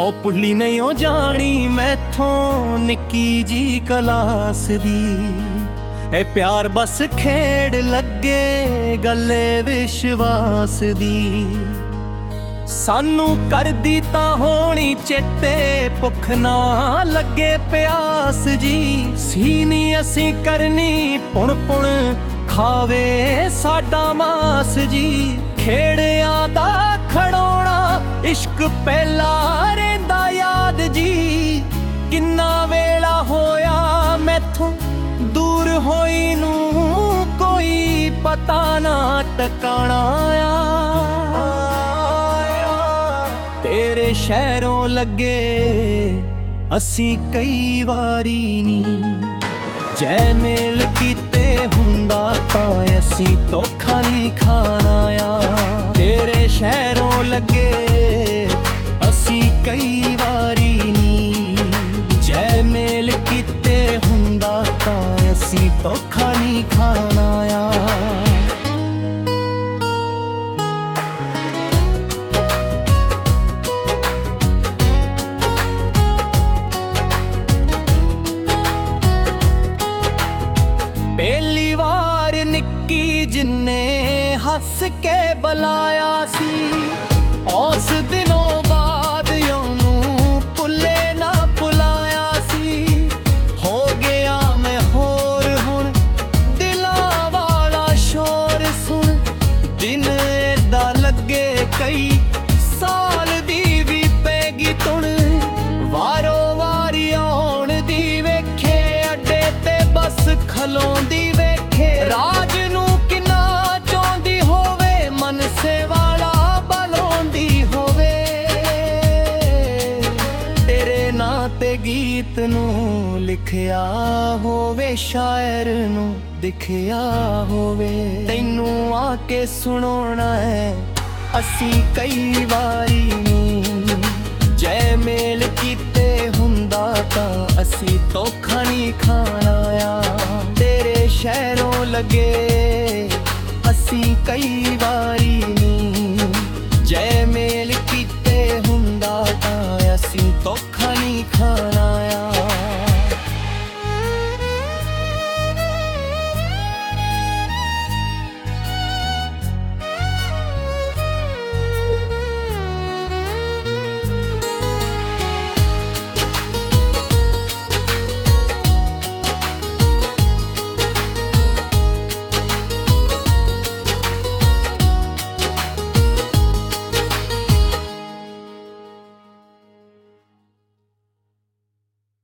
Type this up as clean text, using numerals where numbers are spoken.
ਉਹ ਪੁੱਲੀ ਨਹੀਂ ਉਹ ਜਾਣੀ ਮੈਥੋਂ ਨਿੱਕੀ ਜੀ ਕਲਾਸ ਦੀ। ਇਹ ਪਿਆਰ ਬਸ ਖੇਡ ਲੱਗੇ ਗੱਲੇ ਵਿਸ਼ਵਾਸ ਦੀ। ਸਾਨੂੰ ਕਰਦੀ ਤਾਂ ਹੋਣੀ ਚੇਤੇ ਭੁੱਖ ਨਾ ਲੱਗੇ ਪਿਆਸ ਜੀ। ਸੀਨੀ ਅਸੀਂ ਕਰਨੀ ਪੁਣ ਪੁਣ ਖਾਵੇ ਸਾਡਾ ਮਾਸ ਜੀ। ਖੇੜਿਆਂ ਦਾ ਖੜੋਣਾ ਇਸ਼ਕ ਪਹਿਲਾ ਰਹਿੰਦਾ ਯਾਦ ਜੀ। ਕਿੰਨਾ ਵੇਲਾ ਹੋਇਆ ਮੈਥੋਂ ਦੂਰ ਹੋਈ ਨੂੰ ਕੋਈ ਪਤਾ ਨਾ ਟਿਕਾਣਾ ਆ। ਤੇਰੇ ਸ਼ਹਿਰੋਂ ਲੱਗੇ ਅਸੀਂ ਕਈ ਵਾਰੀ ਨੀ। ਜੈ ਮੇਲ ਕੀਤੇ ਹੁੰਦਾ ਤਾਂ ਅਸੀਂ ਧੋਖਾ ਨਹੀਂ ਖਾਣਾ ਆ। ਤੇਰੇ ਸ਼ਹਿਰੋਂ ਲੱਗੇ ਅਸੀਂ ਕਈ ਵਾਰੀ ਨੀ। ਜੈ ਮੇਲ ਕੀਤੇ ਹੁੰਦਾ ਤਾਂ ਅਸੀਂ ਧੋਖਾ ਨਹੀਂ ਖਾਣਾ ਆ। ਪਹਿਲੀ ਵਾਰ ਨਿੱਕੀ ਜਿੰਨੇ ਹੱਸ ਕੇ ਬੁਲਾਇਆ ਸੀ। ਉਸ ਦਿਨੋਂ ਬਾਅਦ ਉਹਨੂੰ ਭੁੱਲੇ ਨਾ ਭੁਲਾਇਆ ਸੀ। ਹੋ ਗਿਆ ਮੈਂ ਹੋਰ ਹੁਣ ਦਿਲਾਂ ਵਾਲਾ ਸ਼ੋਰ ਸੁਣ। ਦਿਨ ਏਦਾਂ ਲੱਗੇ ਕਈ ਸਾਲ ਦੀ ਵੀ ਪੈਗੀ ਤੁਣ। ਵਾਰੋ ਵਾਰੀ ਆਉਣ ਦੀ ਵੇਖੇ ਅੱਡੇ ਤੇ ਬਸ ਖਲੋਂਦੀ ਵੇਖੇ। ਰਾਜ ਨੂੰ ਕਿੰਨਾ ਚਾਹੁੰਦੀ ਹੋਵੇ ਮਨਸੇ ਵਾਲਾ ਬਲਾਉਂਦੀ ਹੋਵੇ। ਤੇਰੇ ਨਾਂ ਤੇ ਗੀਤ ਨੂੰ ਲਿਖਿਆ ਹੋਵੇ ਸ਼ਾਇਰ ਨੂੰ ਦਿਖਿਆ ਹੋਵੇ। ਤੈਨੂੰ ਆ ਕੇ ਸੁਣਾਉਣਾ ਹੈ ਅਸੀਂ ਕਈ ਵਾਰੀ ਨੀ। ਜੈ ਮੇਲ ਕੀਤੇ ਹੁੰਦਾ ਤਾਂ ਅਸੀਂ ਧੋਖਾ ਨਹੀਂ ਖਾਣਾ ਆ। ਤੇਰੇ ਸ਼ਹਿਰੋਂ ਲੱਗੇ ਅਸੀਂ ਕਈ ਵਾਰੀ ਨੀ। ਜੈ ਮੇਲ